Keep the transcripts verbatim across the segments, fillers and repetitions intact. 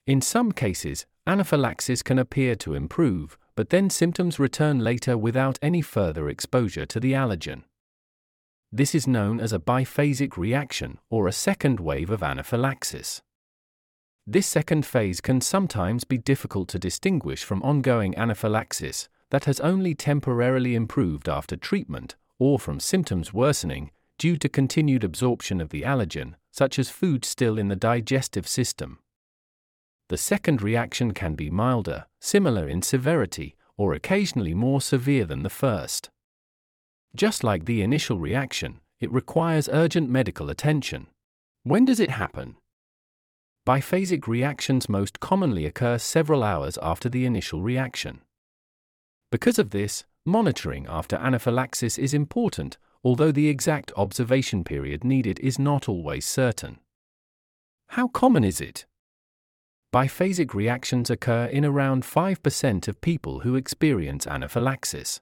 In some cases, anaphylaxis can appear to improve, but then symptoms return later without any further exposure to the allergen. This is known as a biphasic reaction or a second wave of anaphylaxis. This second phase can sometimes be difficult to distinguish from ongoing anaphylaxis that has only temporarily improved after treatment, or from symptoms worsening due to continued absorption of the allergen, such as food still in the digestive system. The second reaction can be milder, similar in severity, or occasionally more severe than the first. Just like the initial reaction, it requires urgent medical attention. When does it happen? Biphasic reactions most commonly occur several hours after the initial reaction. Because of this, monitoring after anaphylaxis is important, although the exact observation period needed is not always certain. How common is it? Biphasic reactions occur in around five percent of people who experience anaphylaxis.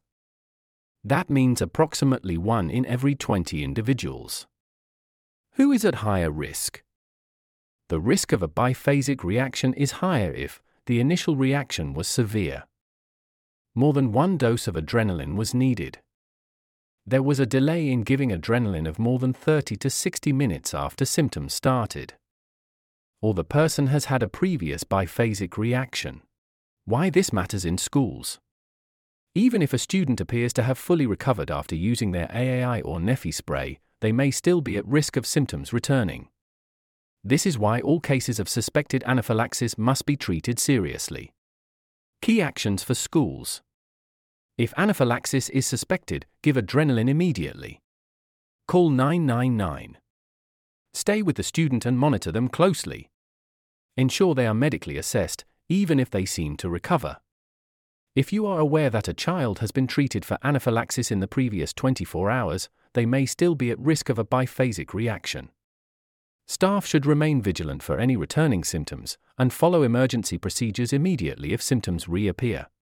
That means approximately one in every twenty individuals. Who is at higher risk? The risk of a biphasic reaction is higher if the initial reaction was severe. More than one dose of adrenaline was needed. There was a delay in giving adrenaline of more than thirty to sixty minutes after symptoms started. Or the person has had a previous biphasic reaction. Why this matters in schools? Even if a student appears to have fully recovered after using their A A I or Neffy spray, they may still be at risk of symptoms returning. This is why all cases of suspected anaphylaxis must be treated seriously. Key actions for schools. If anaphylaxis is suspected, give adrenaline immediately. Call nine nine nine. Stay with the student and monitor them closely. Ensure they are medically assessed, even if they seem to recover. If you are aware that a child has been treated for anaphylaxis in the previous twenty-four hours, they may still be at risk of a biphasic reaction. Staff should remain vigilant for any returning symptoms and follow emergency procedures immediately if symptoms reappear.